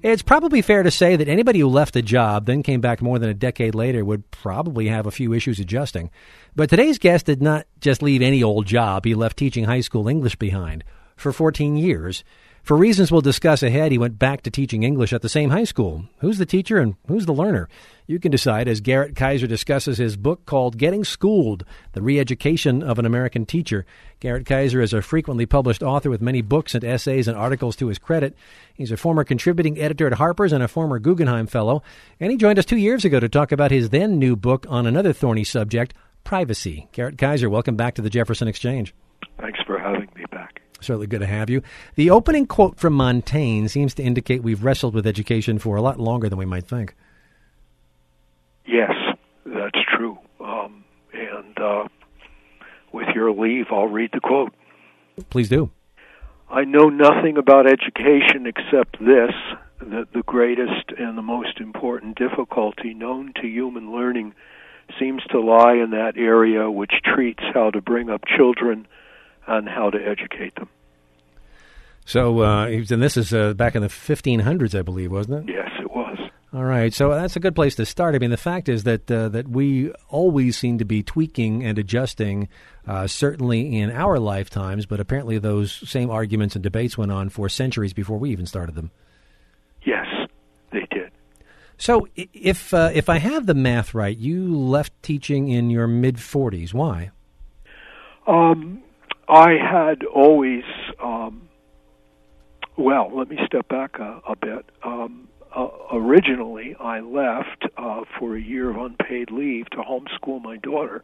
It's probably fair to say that anybody who left a job, then came back more than a decade later, would probably have a few issues adjusting. But today's guest did not just leave any old job. He left teaching high school English behind for 14 years. For reasons we'll discuss ahead, he went back to teaching English at the same high school. Who's the teacher and who's the learner? You can decide as Garrett Kaiser discusses his book called Getting Schooled, The Re-Education of an American Teacher. Garrett Kaiser is a frequently published author with many books and essays and articles to his credit. He's a former contributing editor at Harper's and a former Guggenheim Fellow. And he joined us 2 years ago to talk about his then new book on another thorny subject, privacy. Garrett Kaiser, welcome back to the Jefferson Exchange. Thanks for having me back. Certainly good to have you. The opening quote from Montaigne seems to indicate we've wrestled with education for a lot longer than we might think. Yes, that's true. With your leave, I'll read the quote. Please do. I know nothing about education except this, that the greatest and the most important difficulty known to human learning seems to lie in that area which treats how to bring up children and how to educate them. So, and this is back in the 1500s, I believe, wasn't it? Yes, it was. All right, so that's a good place to start. I mean, the fact is that that we always seem to be tweaking and adjusting, certainly in our lifetimes, but apparently those same arguments and debates went on for centuries before we even started them. Yes, they did. So if I have the math right, you left teaching in your mid-40s. Why? I had always, let me step back a bit. Originally, I left for a year of unpaid leave to homeschool my daughter.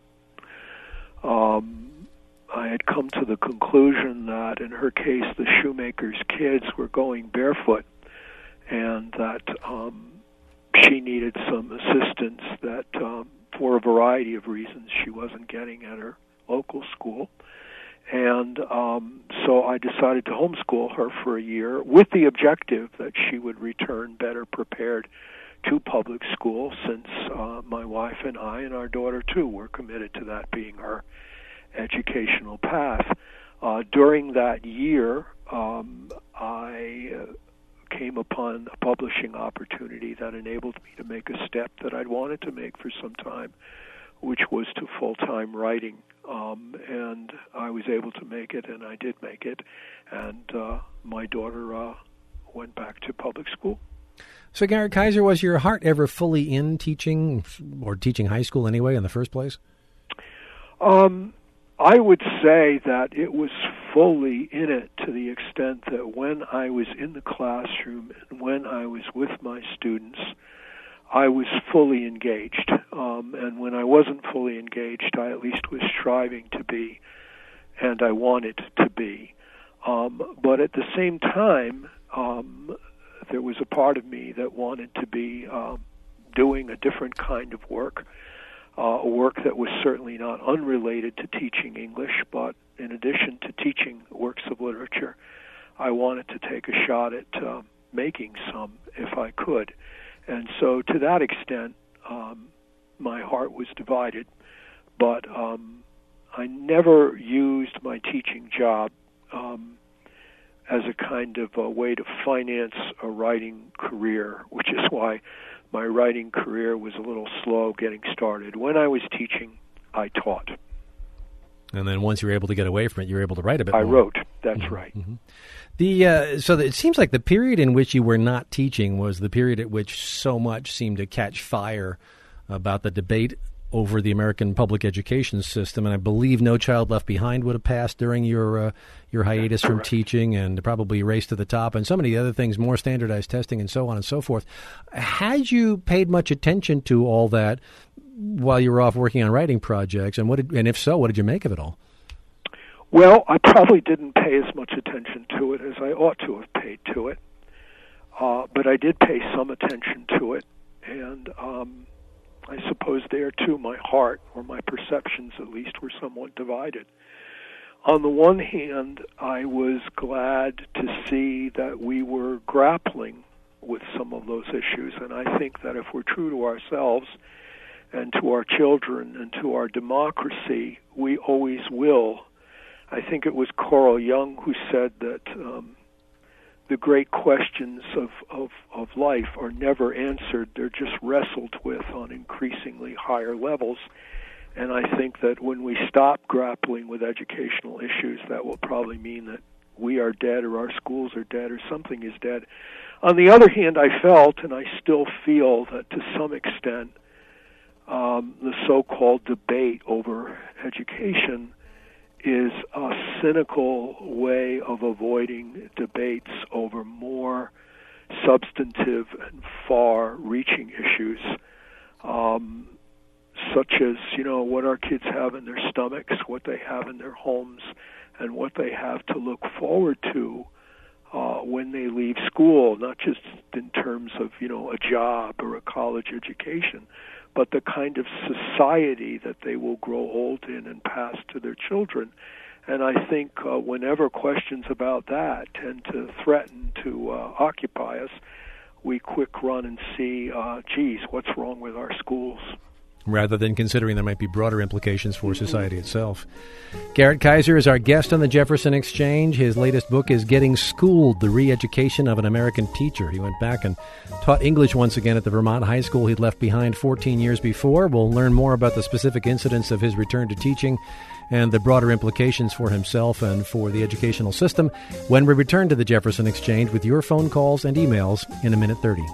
I had come to the conclusion that, in her case, the shoemaker's kids were going barefoot, and that she needed some assistance that, for a variety of reasons, she wasn't getting at her local school. And so I decided to homeschool her for a year with the objective that she would return better prepared to public school, since my wife and I and our daughter, too, were committed to that being our educational path. During that year, I came upon a publishing opportunity that enabled me to make a step that I'd wanted to make for some time, which was to full-time writing. And I was able to make it, and I did make it. And my daughter went back to public school. So, Garrett Kaiser, was your heart ever fully in teaching, or teaching high school anyway, in the first place? I would say that it was fully in it, to the extent that when I was in the classroom and when I was with my students, I was fully engaged. And when I wasn't fully engaged, I at least was striving to be, and I wanted to be. But at the same time, there was a part of me that wanted to be doing a different kind of work, a work that was certainly not unrelated to teaching English, but in addition to teaching works of literature, I wanted to take a shot at making some, if I could. And so to that extent, my heart was divided, but I never used my teaching job as a kind of a way to finance a writing career, which is why my writing career was a little slow getting started. When I was teaching, I taught. And then once you were able to get away from it, you were able to write a bit more. I wrote, that's right. Mm-hmm. So it seems like the period in which you were not teaching was the period at which so much seemed to catch fire about the debate over the American public education system, and I believe No Child Left Behind would have passed during your hiatus from teaching, and probably Race to the Top, and so many other things, more standardized testing, and so on and so forth. Had you paid much attention to all that while you were off working on writing projects, and if so, what did you make of it all? Well, I probably didn't pay as much attention to it as I ought to have paid to it, but I did pay some attention to it, and I suppose there, too, my heart, or my perceptions at least, were somewhat divided. On the one hand, I was glad to see that we were grappling with some of those issues, and I think that if we're true to ourselves and to our children and to our democracy, we always will. I think it was Carl Jung who said that the great questions of life are never answered. They're just wrestled with on increasingly higher levels. And I think that when we stop grappling with educational issues, that will probably mean that we are dead, or our schools are dead, or something is dead. On the other hand, I felt, and I still feel, that to some extent, the so-called debate over education is a cynical way of avoiding debates over more substantive and far-reaching issues, such as, what our kids have in their stomachs, what they have in their homes, and what they have to look forward to when they leave school, not just in terms of, a job or a college education, but the kind of society that they will grow old in and pass to their children. And I think whenever questions about that tend to threaten to occupy us, we quick run and see, what's wrong with our schools? Rather than considering there might be broader implications for society itself. Garrett Kaiser is our guest on the Jefferson Exchange. His latest book is Getting Schooled, The Re-Education of an American Teacher. He went back and taught English once again at the Vermont high school he'd left behind 14 years before. We'll learn more about the specific incidents of his return to teaching and the broader implications for himself and for the educational system when we return to the Jefferson Exchange with your phone calls and emails in a minute 30.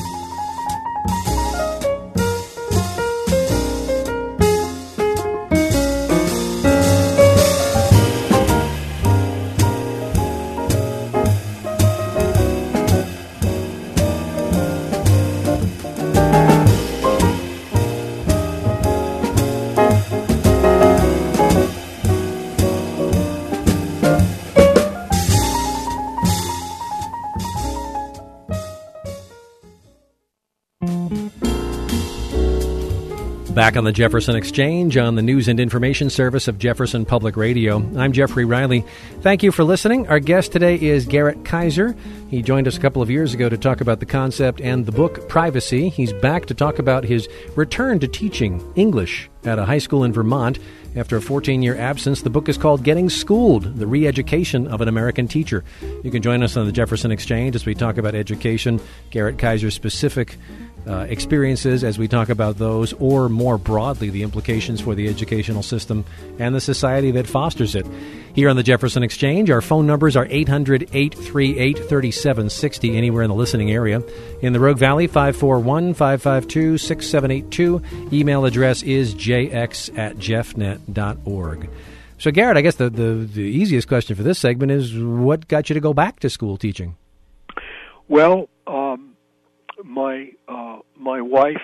Back on the Jefferson Exchange on the News and Information Service of Jefferson Public Radio. I'm Jeffrey Riley. Thank you for listening. Our guest today is Garrett Kaiser. He joined us a couple of years ago to talk about the concept and the book Privacy. He's back to talk about his return to teaching English at a high school in Vermont. After a 14-year absence, the book is called Getting Schooled, The Re-Education of an American Teacher. You can join us on the Jefferson Exchange as we talk about education, Garrett Kaiser's specific experiences as we talk about those, or more broadly, the implications for the educational system and the society that fosters it. Here on the Jefferson Exchange, our phone numbers are 800-838-3760 anywhere in the listening area. In the Rogue Valley, 541-552-6782. Email address is jx@jeffnet.org. So, Garrett, I guess the easiest question for this segment is, what got you to go back to school teaching? Well, my wife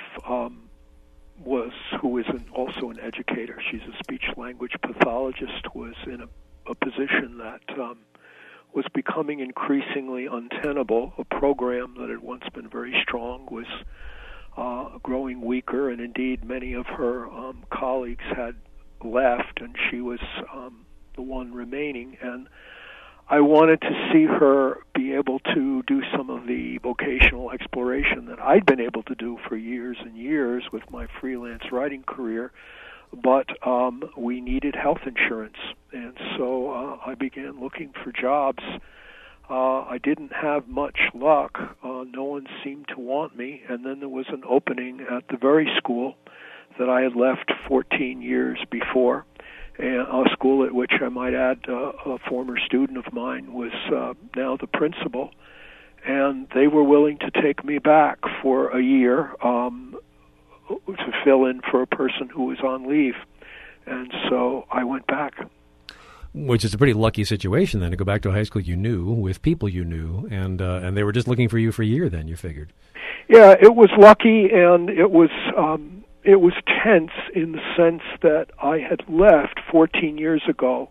who is also an educator. She's a speech-language pathologist. Was in a position that was becoming increasingly untenable. A program that had once been very strong was growing weaker, and indeed many of her colleagues had left, and she was the one remaining. And I wanted to see her be able to do some of the vocational exploration that I'd been able to do for years and years with my freelance writing career, but we needed health insurance, and so I began looking for jobs. I didn't have much luck. No one seemed to want me, and then there was an opening at the very school that I had left 14 years before, and a school at which, I might add, a former student of mine was now the principal, and they were willing to take me back for a year to fill in for a person who was on leave, and so I went back. Which is a pretty lucky situation, then, to go back to a high school you knew, with people you knew, and they were just looking for you for a year then, you figured. Yeah, it was lucky, and it was tense in the sense that I had left 14 years ago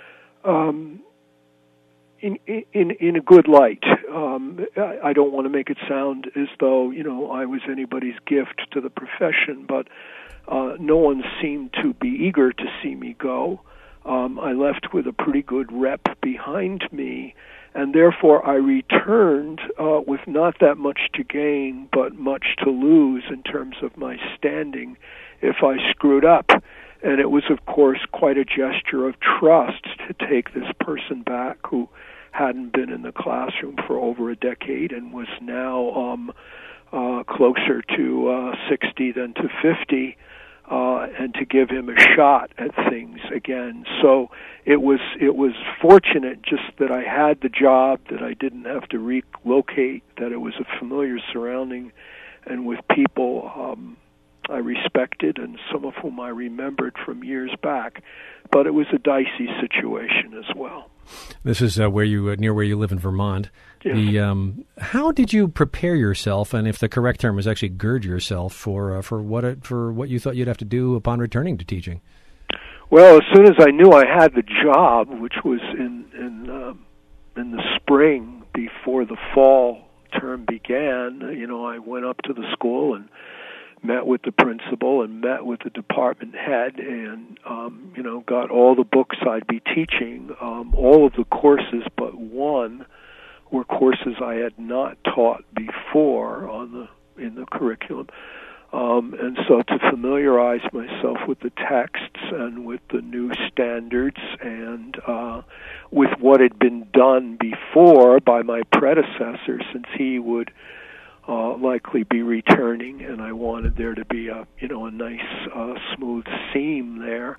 in a good light. I don't want to make it sound as though, I was anybody's gift to the profession, but no one seemed to be eager to see me go. I left with a pretty good rep behind me, and therefore I returned with not that much to gain, but much to lose in terms of my standing if I screwed up. And it was, of course, quite a gesture of trust to take this person back who hadn't been in the classroom for over a decade and was now closer to 60 than to 50, and to give him a shot at things again. So it was fortunate just that I had the job, that I didn't have to relocate, that it was a familiar surrounding, and with people I respected and some of whom I remembered from years back. But it was a dicey situation as well. This is near where you live in Vermont. Yes. How did you prepare yourself, and if the correct term is actually gird yourself for what you thought you'd have to do upon returning to teaching? Well, as soon as I knew I had the job, which was in the spring before the fall term began, I went up to the school and met with the principal and met with the department head and, got all the books I'd be teaching. All of the courses but one were courses I had not taught before in the curriculum. And so to familiarize myself with the texts and with the new standards and with what had been done before by my predecessor, since he would likely be returning, and I wanted there to be a nice smooth seam there,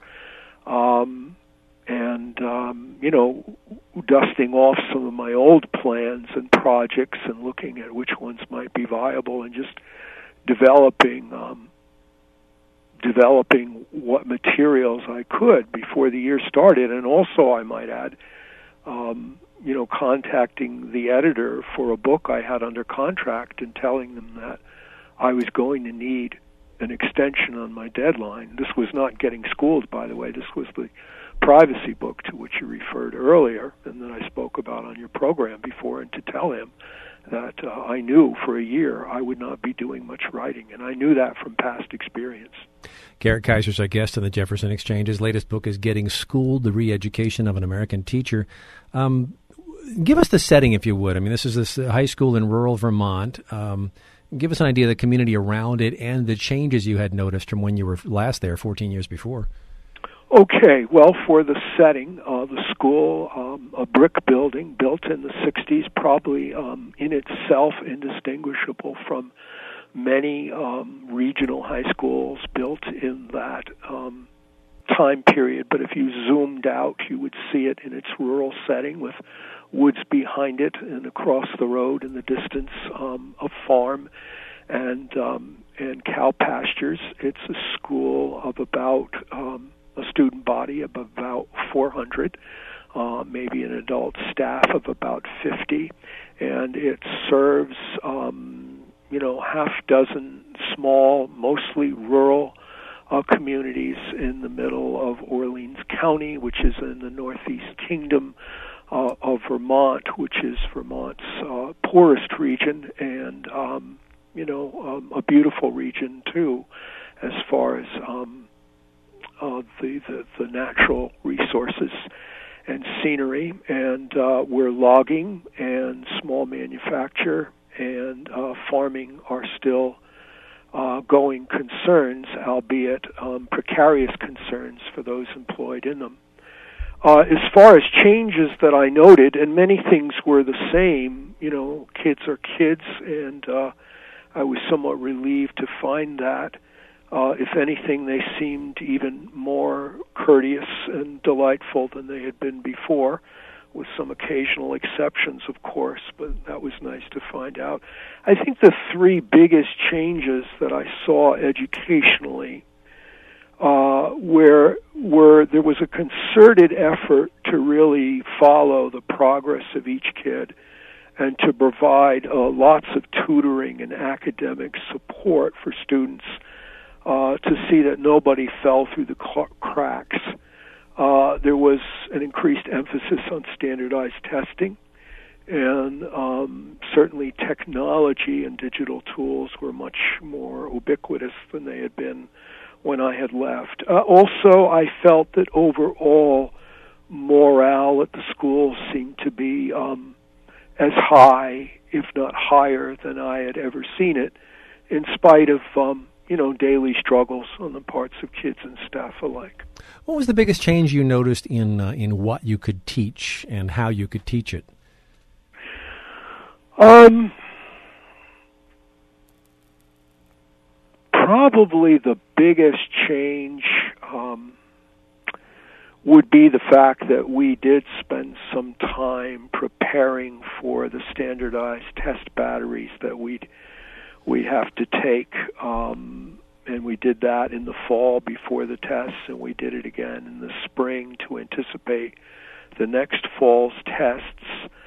dusting off some of my old plans and projects and looking at which ones might be viable and just developing what materials I could before the year started, and also I might add, contacting the editor for a book I had under contract and telling them that I was going to need an extension on my deadline. This was not Getting Schooled, by the way. This was the privacy book to which you referred earlier and that I spoke about on your program before, and to tell him that I knew for a year I would not be doing much writing, and I knew that from past experience. Garrett Kaiser's our guest on the Jefferson Exchange. His latest book is Getting Schooled, The Re-Education of an American Teacher. Give us the setting, if you would. I mean, this is this high school in rural Vermont. Give us an idea of the community around it and the changes you had noticed from when you were last there 14 years before. Okay, well, for the setting, the school, a brick building built in the 60s, probably in itself indistinguishable from many regional high schools built in that time period. But if you zoomed out, you would see it in its rural setting with woods behind it, and across the road in the distance a farm and cow pastures. It's a school of about a student body of about 400, maybe an adult staff of about 50, and it serves half dozen small, mostly rural communities in the middle of Orleans County, which is in the Northeast Kingdom of Vermont, which is Vermont's poorest region, and a beautiful region too, as far as the natural resources and scenery. And where logging and small manufacture and farming are still going concerns, albeit precarious concerns for those employed in them. As far as changes that I noted, and many things were the same, kids are kids, and I was somewhat relieved to find that. If anything, they seemed even more courteous and delightful than they had been before, with some occasional exceptions, of course, but that was nice to find out. I think the three biggest changes that I saw educationally where there was a concerted effort to really follow the progress of each kid and to provide lots of tutoring and academic support for students to see that nobody fell through the cracks. There was an increased emphasis on standardized testing, and certainly technology and digital tools were much more ubiquitous than they had been when I had left. Also, I felt that overall morale at the school seemed to be as high, if not higher, than I had ever seen it, in spite of daily struggles on the parts of kids and staff alike. What was the biggest change you noticed in what you could teach and how you could teach it? Probably the biggest change would be the fact that we did spend some time preparing for the standardized test batteries that we'd have to take, and we did that in the fall before the tests, and we did it again in the spring to anticipate the next fall's tests.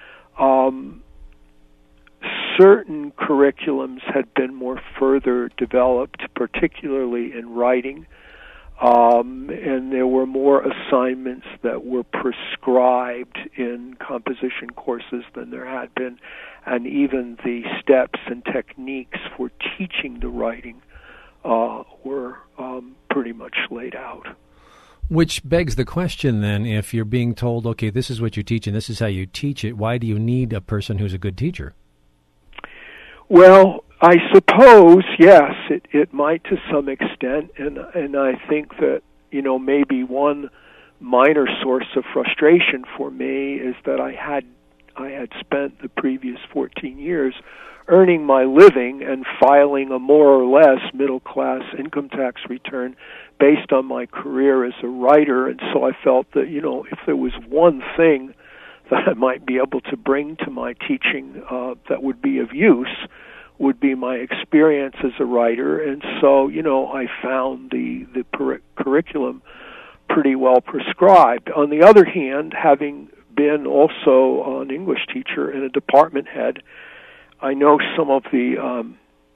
Certain curriculums had been more further developed, particularly in writing, and there were more assignments that were prescribed in composition courses than there had been, and even the steps and techniques for teaching the writing were pretty much laid out. Which begs the question then, if you're being told, okay, this is what you teach and this is how you teach it, why do you need a person who's a good teacher? Well, I suppose, yes, it might to some extent, and I think that, maybe one minor source of frustration for me is that I had spent the previous 14 years earning my living and filing a more or less middle-class income tax return based on my career as a writer, and so I felt that, if there was one thing that I might be able to bring to my teaching that would be of use, would be my experience as a writer. And so, I found the curriculum pretty well prescribed. On the other hand, having been also an English teacher and a department head, I know some of the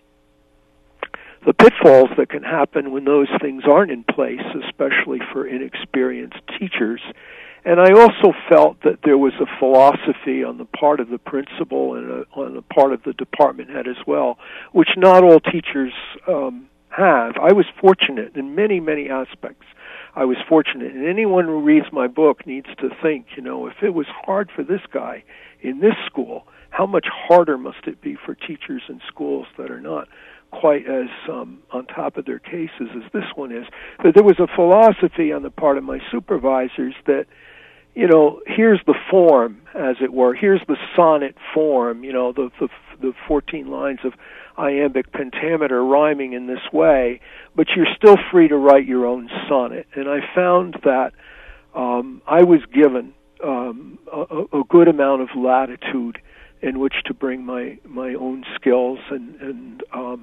pitfalls that can happen when those things aren't in place, especially for inexperienced teachers. And I also felt that there was a philosophy on the part of the principal and on the part of the department head as well, which not all teachers have. I was fortunate in many, many aspects. I was fortunate. And anyone who reads my book needs to think, if it was hard for this guy in this school, how much harder must it be for teachers in schools that are not quite as on top of their cases as this one is. But there was a philosophy on the part of my supervisors that, here's the form, as it were. Here's the sonnet form, the 14 lines of iambic pentameter rhyming in this way, but you're still free to write your own sonnet. And I found that I was given a good amount of latitude in which to bring my own skills and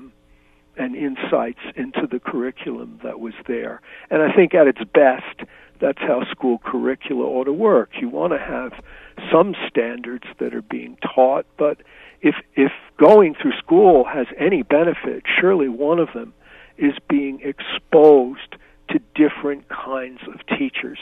insights into the curriculum that was there. And I think at its best, that's how school curricula ought to work. You want to have some standards that are being taught, but if going through school has any benefit, surely one of them is being exposed to different kinds of teachers.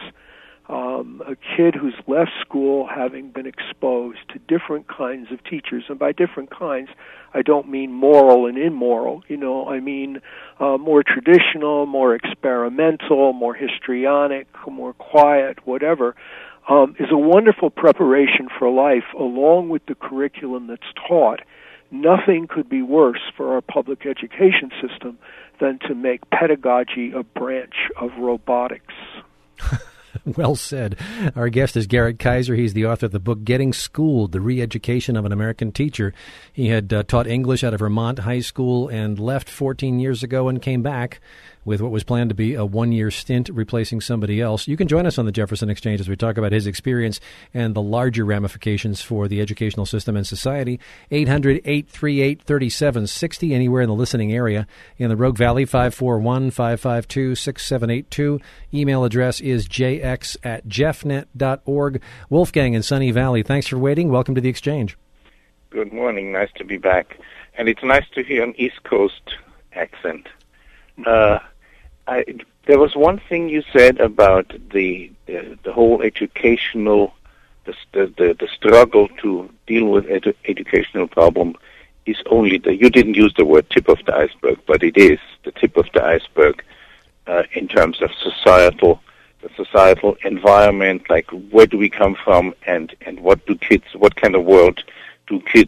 A kid who's left school having been exposed to different kinds of teachers, and by different kinds, I don't mean moral and immoral, I mean more traditional, more experimental, more histrionic, more quiet, whatever, is a wonderful preparation for life along with the curriculum that's taught. Nothing could be worse for our public education system than to make pedagogy a branch of robotics. Well said. Our guest is Garrett Kaiser. He's the author of the book Getting Schooled, The Re-Education of an American Teacher. He had taught English out of Vermont High School and left 14 years ago and came back with what was planned to be a one-year stint replacing somebody else. You can join us on the Jefferson Exchange as we talk about his experience and the larger ramifications for the educational system and society. 800-838-3760, anywhere in the listening area. In the Rogue Valley, 541-552-6782. Email address is jx@jeffnet.org. Wolfgang in Sunny Valley, thanks for waiting. Welcome to the Exchange. Good morning. Nice to be back. And it's nice to hear an East Coast accent. There was one thing you said about the whole educational, the struggle to deal with educational problem is only you didn't use the word tip of the iceberg, but it is the tip of the iceberg in terms of the societal environment, like where do we come from and what kind of world do kids,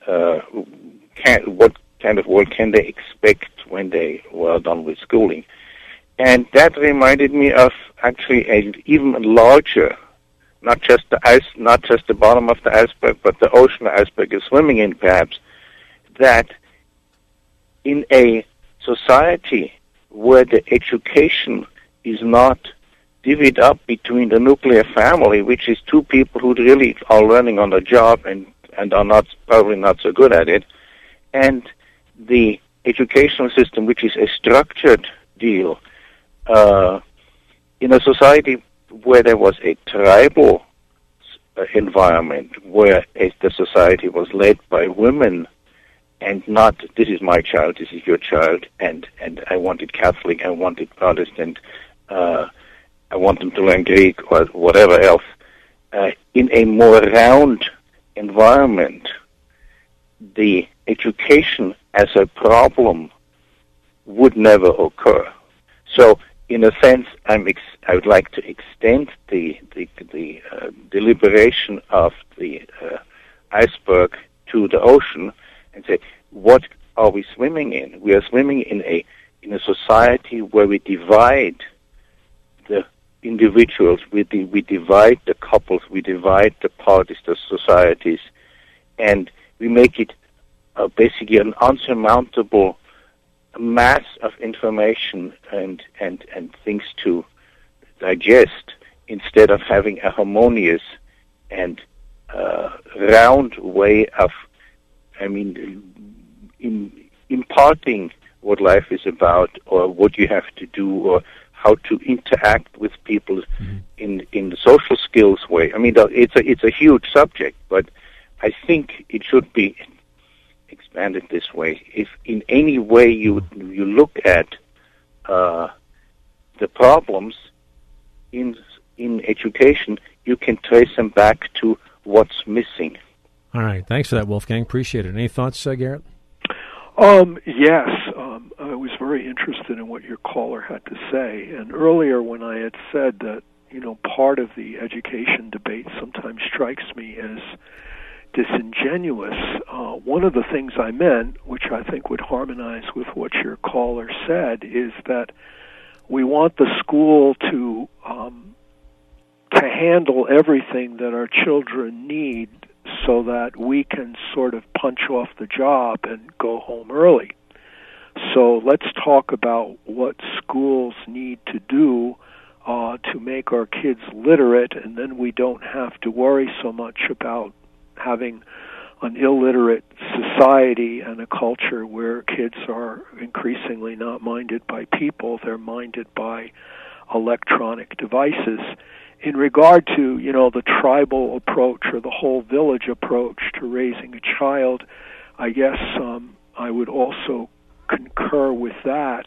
what kind of world can they expect when they were done with schooling. And that reminded me of actually an even larger not just the ice, not just the bottom of the iceberg, but the ocean the iceberg is swimming in, perhaps, that in a society where the education is not divvied up between the nuclear family, which is two people who really are learning on the job and are not probably not so good at it, and the educational system, which is a structured deal, in a society where there was a tribal environment, where the society was led by women, and not, this is my child, this is your child, and I want it Catholic, I want it Protestant, I want them to learn Greek or whatever else. In a more round environment, the education as a problem would never occur. So, in a sense, I would like to extend the deliberation of the iceberg to the ocean and say, what are we swimming in? We are swimming in a society where we divide the individuals, we divide the couples, we divide the parties, the societies, and we make it basically an unsurmountable mass of information and things to digest, instead of having a harmonious and round way of, imparting what life is about, or what you have to do, or how to interact with people in the social skills way. It's a huge subject, but I think it should be expanded this way. If in any way you look at the problems in education, you can trace them back to what's missing. All right. Thanks for that, Wolfgang. Appreciate it. Any thoughts, Garrett? Yes. I was very interested in what your caller had to say. And earlier when I had said that, part of the education debate sometimes strikes me as disingenuous, one of the things I meant, which I think would harmonize with what your caller said, is that we want the school to handle everything that our children need so that we can sort of punch off the job and go home early. So let's talk about what schools need to do to make our kids literate, and then we don't have to worry so much about having an illiterate society and a culture where kids are increasingly not minded by people, they're minded by electronic devices. In regard to, the tribal approach or the whole village approach to raising a child, I guess I would also concur with that.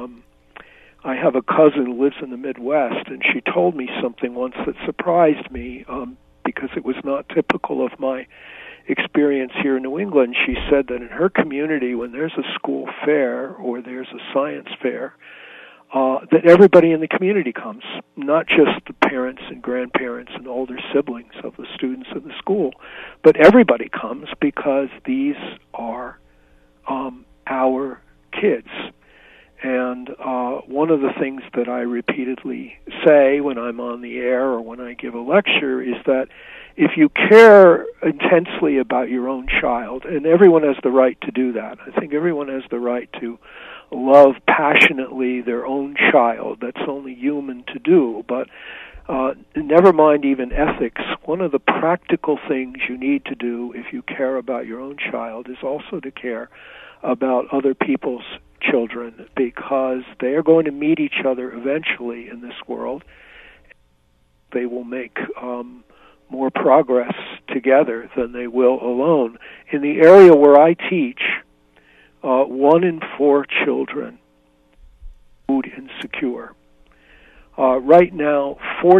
I have a cousin who lives in the Midwest, and she told me something once that surprised me because it was not typical of my experience here in New England. She said that in her community, when there's a school fair or there's a science fair, that everybody in the community comes, not just the parents and grandparents and older siblings of the students of the school, but everybody comes because these are our kids. And one of the things that I repeatedly say when I'm on the air or when I give a lecture is that if you care intensely about your own child, and everyone has the right to do that, I think everyone has the right to love passionately their own child. That's only human to do. But never mind even ethics, one of the practical things you need to do if you care about your own child is also to care about other people's children, because they are going to meet each other eventually in this world. They will make more progress together than they will alone. In the area where I teach, 1 in 4 children are food insecure. Right now,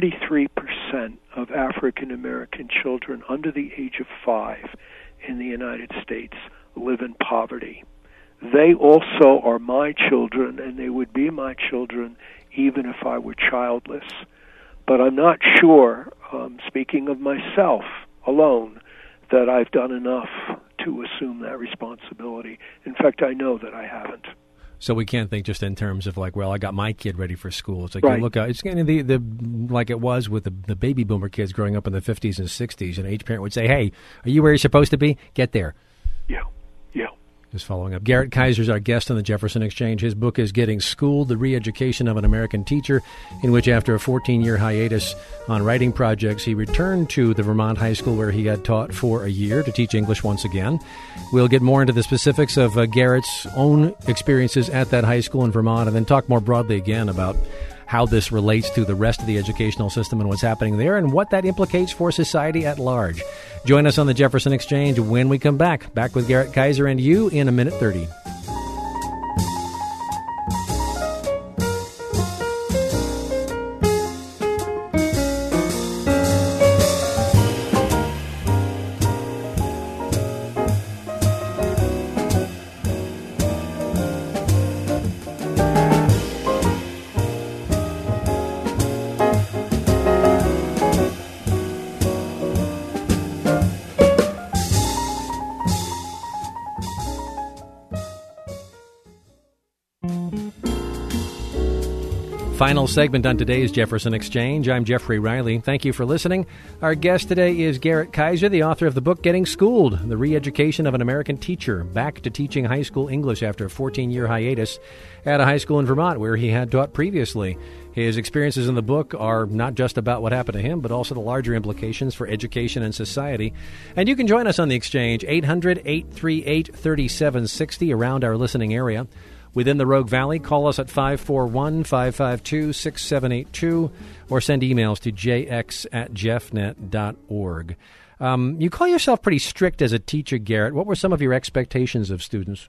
43% of African American children under the age of 5 in the United States live in poverty. They also are my children, and they would be my children even if I were childless. But I'm not sure, speaking of myself alone, that I've done enough to assume that responsibility. In fact, I know that I haven't. So we can't think just in terms of like, well, I got my kid ready for school. It's like, Right. you look out, it's kind of the like it was with the baby boomer kids growing up in the 50s and 60s, and each parent would say, hey, are you where you're supposed to be? Get there. Yeah. Just following up. Garrett Kaiser's our guest on the Jefferson Exchange. His book is Getting Schooled, The Re-Education of an American Teacher, in which after a 14-year hiatus on writing projects, he returned to the Vermont high school where he had taught for a year to teach English once again. We'll get more into the specifics of Garrett's own experiences at that high school in Vermont, and then talk more broadly again about how this relates to the rest of the educational system and what's happening there and what that implicates for society at large. Join us on the Jefferson Exchange when we come back. Back with Garrett Kaiser and you in a minute 30. Final segment on today's Jefferson Exchange. I'm Jeffrey Riley. Thank you for listening. Our guest today is Garrett Kaiser, the author of the book Getting Schooled, The Re-Education of an American Teacher, back to teaching high school English after a 14-year hiatus at a high school in Vermont where he had taught previously. His experiences in the book are not just about what happened to him, but also the larger implications for education and society. And you can join us on the Exchange, 800-838-3760 around our listening area. Within the Rogue Valley, call us at 541-552-6782 or send emails to jx@jeffnet.org. You call yourself pretty strict as a teacher, Garrett. What were some of your expectations of students?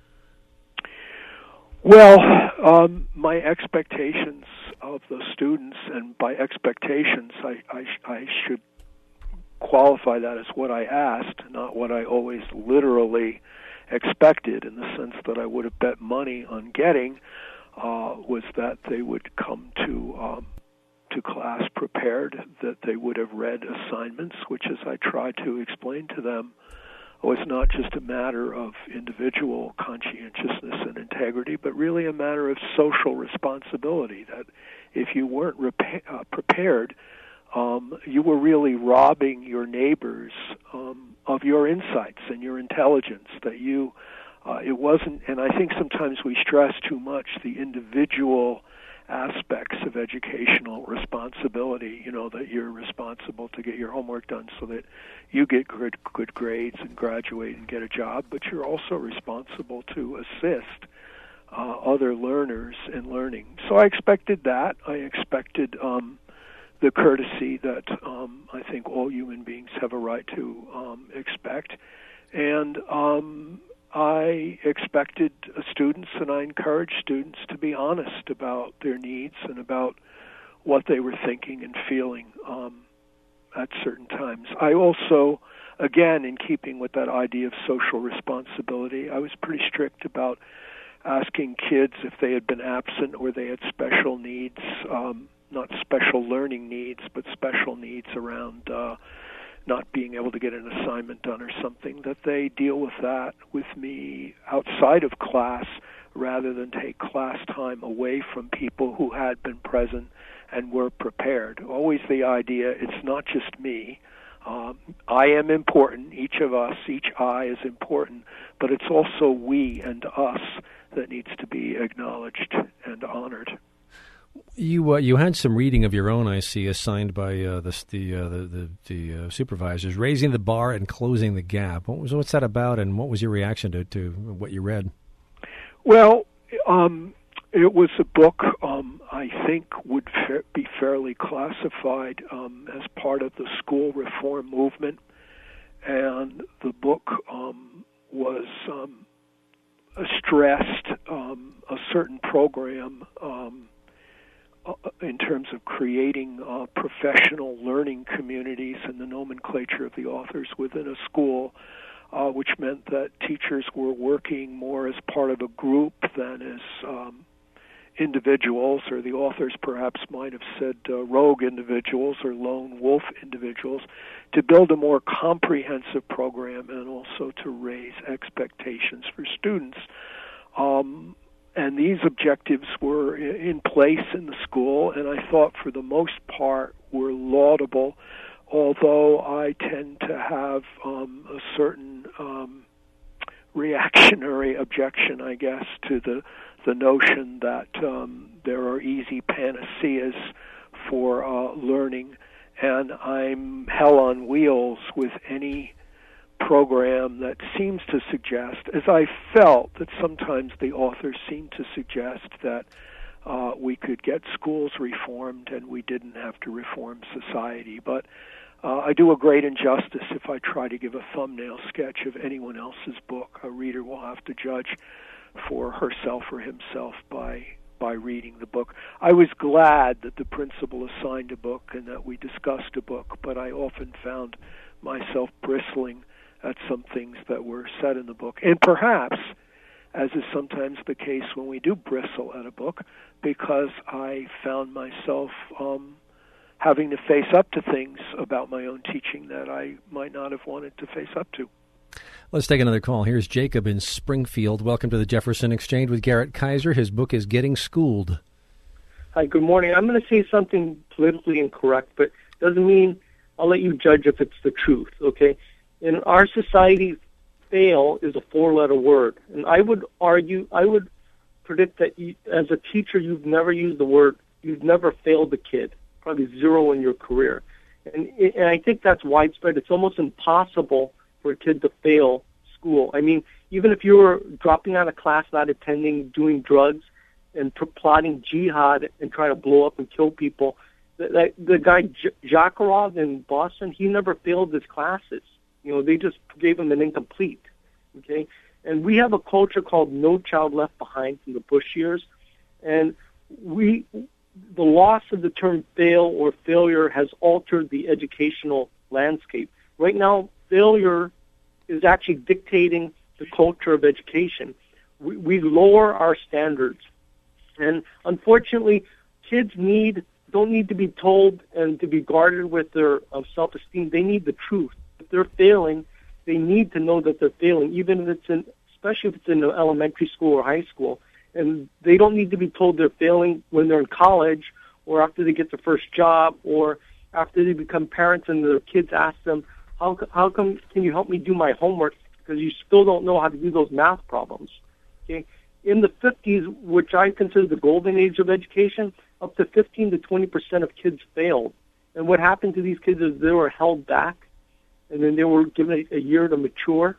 Well, my expectations of the students, and by expectations, I should qualify that as what I asked, not what I always literally expected, in the sense that I would have bet money on getting, was that they would come to class prepared, that they would have read assignments, which, as I tried to explain to them, was not just a matter of individual conscientiousness and integrity, but really a matter of social responsibility, that if you weren't prepared, you were really robbing your neighbors of your insights and your intelligence, that it wasn't, and I think sometimes we stress too much the individual aspects of educational responsibility, that you're responsible to get your homework done so that you get good grades and graduate and get a job, but you're also responsible to assist other learners in learning. So I expected that. I expected the courtesy that I think all human beings have a right to expect. And I expected students, and I encouraged students to be honest about their needs and about what they were thinking and feeling at certain times. I also, again, in keeping with that idea of social responsibility, I was pretty strict about asking kids if they had been absent or they had special needs, not special learning needs, but special needs around not being able to get an assignment done or something, that they deal with that with me outside of class rather than take class time away from people who had been present and were prepared. Always the idea, it's not just me. I am important, each of us, each I is important, but it's also we and us that needs to be acknowledged and honored. You had some reading of your own, I see, assigned by the supervisors, raising the bar and closing the gap. What's that about, and what was your reaction to what you read? Well, it was a book I think would be fairly classified as part of the school reform movement, and the book was stressed a certain program in terms of creating professional learning communities and the nomenclature of the authors within a school, which meant that teachers were working more as part of a group than as individuals, or the authors perhaps might have said rogue individuals or lone wolf individuals, to build a more comprehensive program and also to raise expectations for students. And these objectives were in place in the school, and I thought for the most part were laudable, although I tend to have a certain reactionary objection, I guess, to the notion that there are easy panaceas for learning, and I'm hell on wheels with any program that seems to suggest, as I felt that sometimes the authors seem to suggest, that we could get schools reformed and we didn't have to reform society. But I do a great injustice if I try to give a thumbnail sketch of anyone else's book. A reader will have to judge for herself or himself by reading the book. I was glad that the principal assigned a book and that we discussed a book, but I often found myself bristling at some things that were said in the book. And perhaps, as is sometimes the case when we do bristle at a book, because I found myself having to face up to things about my own teaching that I might not have wanted to face up to. Let's take another call. Here's Jacob in Springfield. Welcome to the Jefferson Exchange with Garrett Kaiser. His book is Getting Schooled. Hi, good morning. I'm going to say something politically incorrect, but doesn't mean I'll let you judge if it's the truth, okay? In our society, fail is a four-letter word. And I would predict that as a teacher, you've never used the word, you've never failed a kid, probably zero in your career. And I think that's widespread. It's almost impossible for a kid to fail school. I mean, even if you were dropping out of class, not attending, doing drugs, and plotting jihad and trying to blow up and kill people, the guy Zakharov in Boston, he never failed his classes. You know, they just gave him an incomplete, okay? And we have a culture called No Child Left Behind from the Bush years, and the loss of the term fail or failure has altered the educational landscape. Right now, failure is actually dictating the culture of education. We lower our standards, and unfortunately, kids don't need to be told and to be guarded with their self-esteem. They need the truth. If they're failing, they need to know that they're failing, even if especially if it's in elementary school or high school. And they don't need to be told they're failing when they're in college or after they get their first job or after they become parents and their kids ask them, how come can you help me do my homework because you still don't know how to do those math problems? Okay. In the 50s, which I consider the golden age of education, up to 15 to 20% of kids failed. And what happened to these kids is they were held back, and then they were given a year to mature,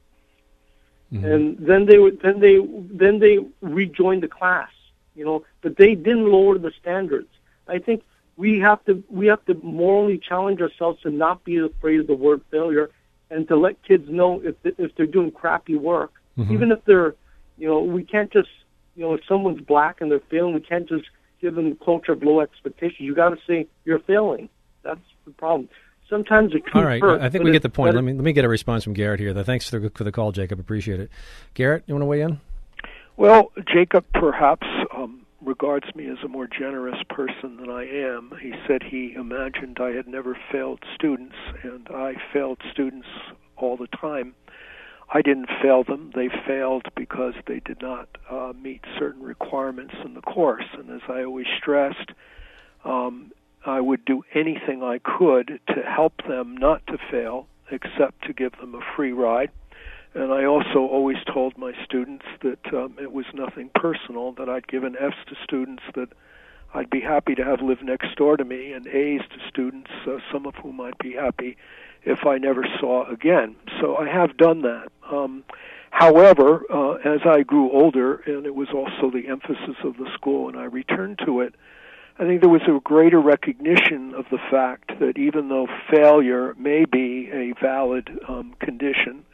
and then they rejoined the class, you know. But they didn't lower the standards. I think we have to morally challenge ourselves to not be afraid of the word failure, and to let kids know if they're doing crappy work, even if they're, you know, we can't just, you know, if someone's black and they're failing, we can't just give them the culture of low expectations. You got to say you're failing. That's the problem. Sometimes it all right, hurt, I think we get the point. Let me get a response from Garrett here. Thanks for the call, Jacob. Appreciate it. Garrett, you want to weigh in? Well, Jacob perhaps regards me as a more generous person than I am. He said he imagined I had never failed students, and I failed students all the time. I didn't fail them. They failed because they did not meet certain requirements in the course. And as I always stressed, I would do anything I could to help them not to fail, except to give them a free ride. And I also always told my students that it was nothing personal, that I'd given F's to students that I'd be happy to have live next door to me, and A's to students, some of whom I'd be happy if I never saw again. So I have done that. However, as I grew older, and it was also the emphasis of the school, and I returned to it, I think there was a greater recognition of the fact that even though failure may be a valid condition,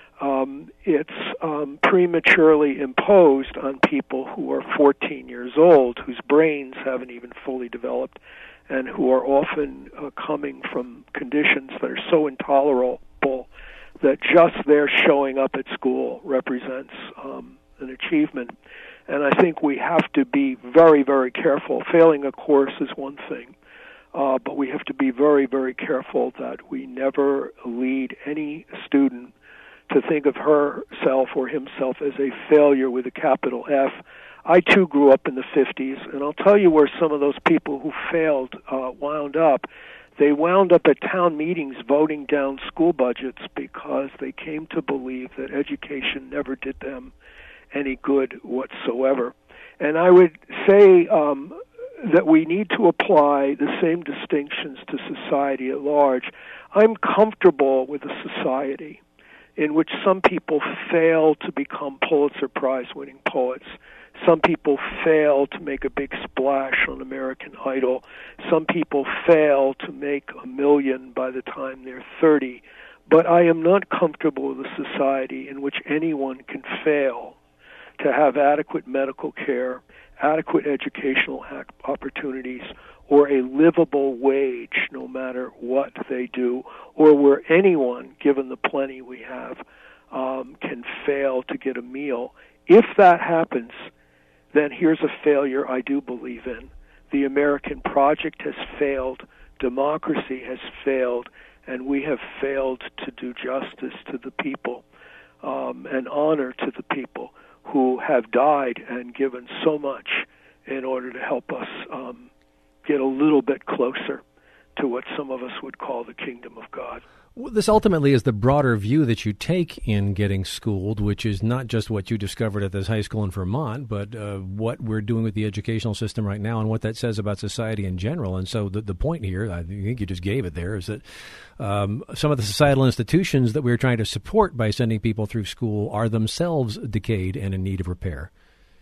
it's prematurely imposed on people who are 14 years old, whose brains haven't even fully developed, and who are often coming from conditions that are so intolerable that just their showing up at school represents an achievement. And I think we have to be very, very careful. Failing a course is one thing, but we have to be very, very careful that we never lead any student to think of herself or himself as a failure with a capital F. I too grew up in the 50s, and I'll tell you where some of those people who failed wound up. They wound up at town meetings voting down school budgets because they came to believe that education never did them any good whatsoever. And I would say that we need to apply the same distinctions to society at large. I'm comfortable with a society in which some people fail to become Pulitzer Prize-winning poets. Some people fail to make a big splash on American Idol. Some people fail to make $1 million by the time they're 30. But I am not comfortable with a society in which anyone can fail to have adequate medical care, adequate educational opportunities, or a livable wage no matter what they do, or where anyone, given the plenty we have, can fail to get a meal. If that happens, then here's a failure I do believe in. The American project has failed, democracy has failed, and we have failed to do justice to the people and honor to the people who have died and given so much in order to help us get a little bit closer to what some of us would call the kingdom of God. Well, this ultimately is the broader view that you take in getting schooled, which is not just what you discovered at this high school in Vermont, but what we're doing with the educational system right now and what that says about society in general. And so the point here, I think you just gave it there, is that some of the societal institutions that we're trying to support by sending people through school are themselves decayed and in need of repair.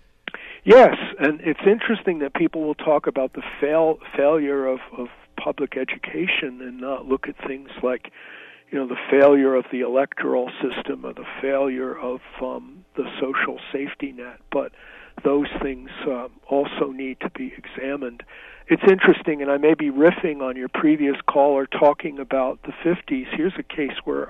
Yes, and it's interesting that people will talk about the failure of public education and not look at things like, the failure of the electoral system or the failure of the social safety net. But those things also need to be examined. It's interesting, and I may be riffing on your previous caller talking about the 50s. Here's a case where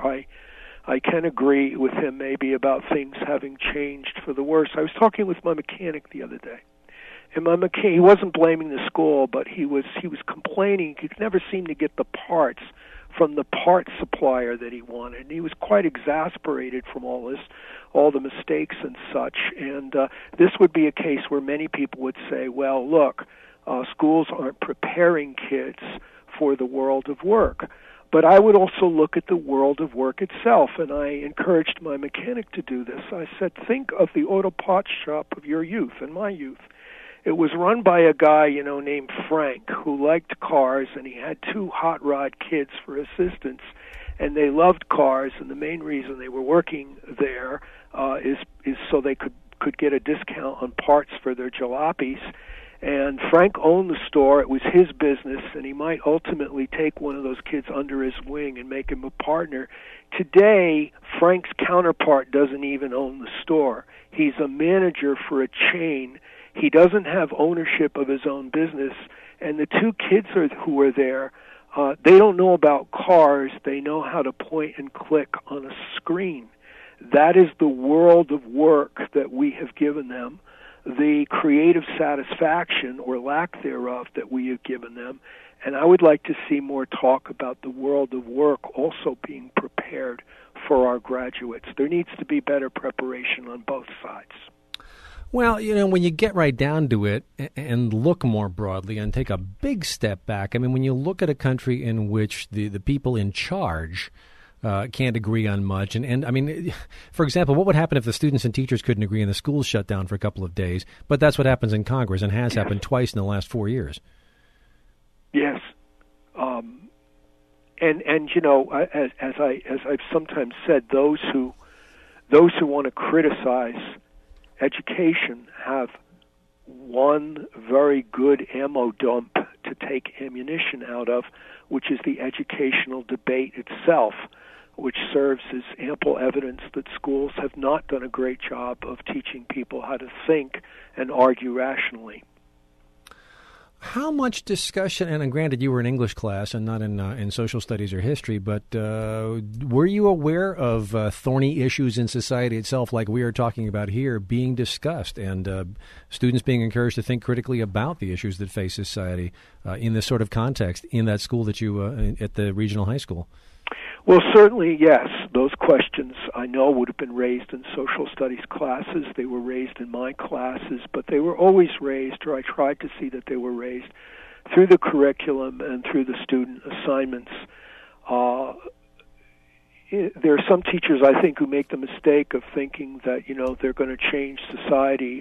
I can agree with him maybe about things having changed for the worse. I was talking with my mechanic the other day, and he wasn't blaming the school, but he was complaining he could never seem to get the parts from the part supplier that he wanted. And he was quite exasperated from all the mistakes and such. And this would be a case where many people would say, well, look, schools aren't preparing kids for the world of work. But I would also look at the world of work itself, and I encouraged my mechanic to do this. I said, think of the auto parts shop of your youth and my youth. It was run by a guy, named Frank, who liked cars, and he had 2 hot rod kids for assistants, and they loved cars, and the main reason they were working there is so they could get a discount on parts for their jalopies. And Frank owned the store. It was his business, and he might ultimately take one of those kids under his wing and make him a partner. Today, Frank's counterpart doesn't even own the store. He's a manager for a chain. He doesn't have ownership of his own business. And the 2 kids who are there, they don't know about cars. They know how to point and click on a screen. That is the world of work that we have given them. The creative satisfaction or lack thereof that we have given them. And I would like to see more talk about the world of work also being prepared for our graduates. There needs to be better preparation on both sides. Well, when you get right down to it and look more broadly and take a big step back, I mean, when you look at a country in which the people in charge can't agree on much. And I mean, for example, what would happen if the students and teachers couldn't agree and the schools shut down for a couple of days? But that's what happens in Congress and has happened twice in the last 4 years. Yes. And as I've sometimes said, those who want to criticize education have one very good ammo dump to take ammunition out of, which is the educational debate itself, which serves as ample evidence that schools have not done a great job of teaching people how to think and argue rationally. How much discussion, and granted you were in English class and not in social studies or history, but were you aware of thorny issues in society itself like we are talking about here being discussed and students being encouraged to think critically about the issues that face society in this sort of context in that school that you, at the regional high school? Well, certainly, yes. Those questions I know would have been raised in social studies classes. They were raised in my classes, but they were always raised, or I tried to see that they were raised, through the curriculum and through the student assignments. There are some teachers, I think, who make the mistake of thinking that, they're going to change society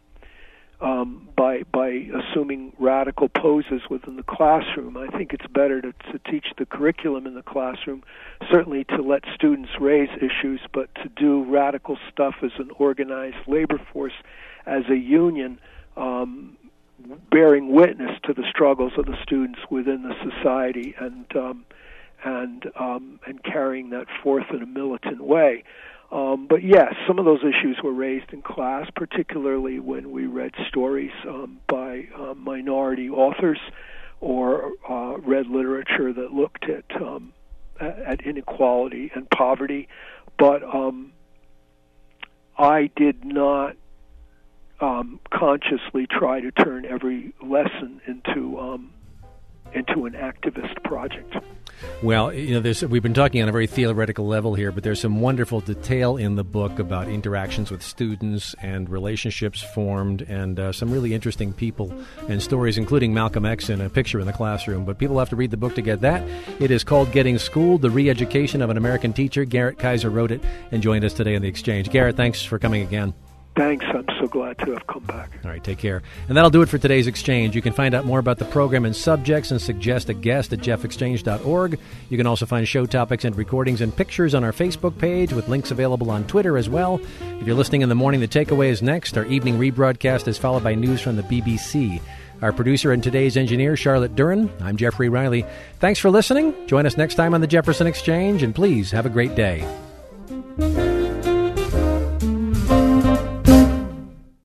by assuming radical poses within the classroom. I think it's better to teach the curriculum in the classroom, certainly to let students raise issues, but to do radical stuff as an organized labor force, as a union, bearing witness to the struggles of the students within the society and carrying that forth in a militant way. But yes, some of those issues were raised in class, particularly when we read stories by minority authors or read literature that looked at inequality and poverty. But I did not consciously try to turn every lesson into an activist project. Well, we've been talking on a very theoretical level here, but there's some wonderful detail in the book about interactions with students and relationships formed, and some really interesting people and stories, including Malcolm X in a picture in the classroom. But people have to read the book to get that. It is called Getting Schooled, The Re-Education of an American Teacher. Garrett Kaiser wrote it and joined us today on The Exchange. Garrett, thanks for coming again. Thanks. I'm so glad to have come back. All right, take care. And that'll do it for today's Exchange. You can find out more about the program and subjects and suggest a guest at jeffexchange.org. You can also find show topics and recordings and pictures on our Facebook page, with links available on Twitter as well. If you're listening in the morning, the takeaway is next. Our evening rebroadcast is followed by news from the BBC. Our producer and today's engineer, Charlotte Duran. I'm Jeffrey Riley. Thanks for listening. Join us next time on the Jefferson Exchange, and please have a great day.